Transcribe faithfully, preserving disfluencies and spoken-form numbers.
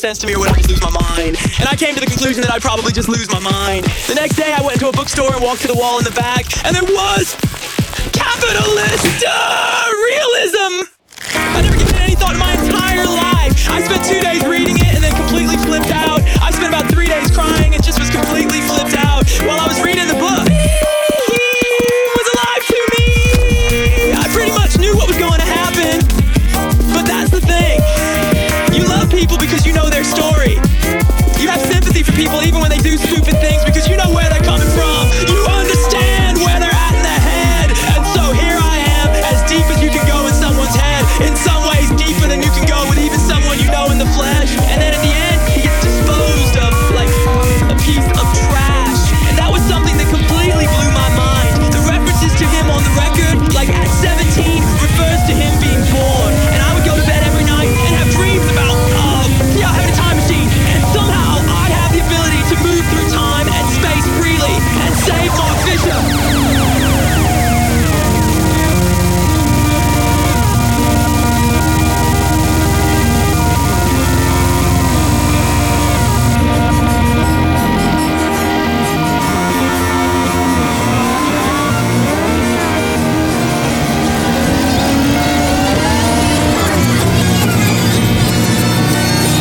sense to me or would I just lose my mind? And I came to the conclusion that I'd probably just lose my mind. The next day I went into a bookstore and walked to the wall in the back, and there was capitalist uh, realism. I've never given it any thought in my entire life. I spent two days reading it and then completely flipped out. I spent about three days crying and just was completely flipped out while I was reading the book. He was alive to me. I pretty much knew what was going to happen. But that's the thing. You love people because you know their story. You have sympathy for people even when they do stupid things because